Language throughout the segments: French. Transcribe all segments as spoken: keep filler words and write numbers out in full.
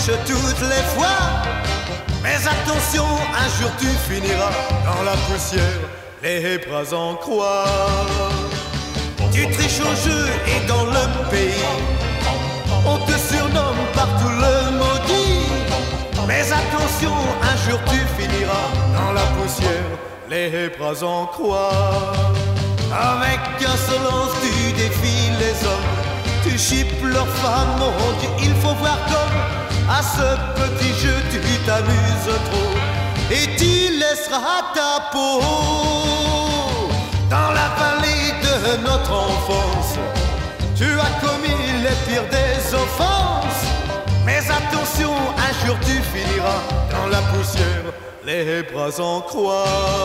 triches toutes les fois. Mais attention, un jour tu finiras dans la poussière, les bras en croix. Tu triches au jeu et dans le pays, on te surnomme partout le maudit. Mais attention, un jour tu finiras dans la poussière, les bras en croix. Avec insolence tu défies les hommes, tu chippes leurs femmes, mon Dieu, il faut voir comme à ce petit jeu tu t'amuses trop. Et tu laisseras ta peau dans la vallée de notre enfance. Tu as commis les pires des offenses. Mais attention, un jour tu finiras dans la poussière, les bras en croix.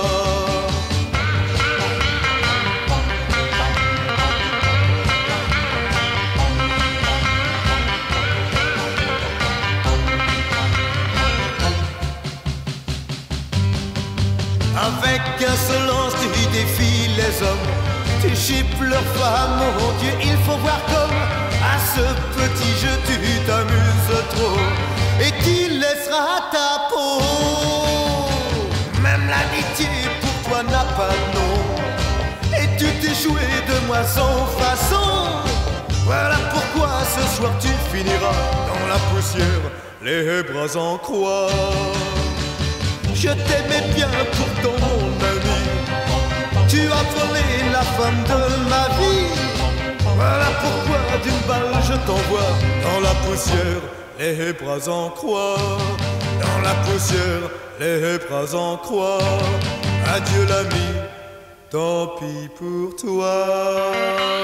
Avec insolence tu défies les hommes, tu chippes leurs femmes, mon Dieu, il faut voir comme à ce petit jeu tu t'amuses trop. Et tu laisseras ta peau, même l'amitié pour toi n'a pas de nom. Et tu t'es joué de moi sans façon. Voilà pourquoi ce soir tu finiras dans la poussière, les bras en croix. Je t'aimais bien pourtant mon ami, tu as volé la femme de ma vie. Voilà pourquoi d'une balle je t'envoie dans la poussière, les bras en croix. Dans la poussière, les bras en croix. Adieu l'ami, tant pis pour toi.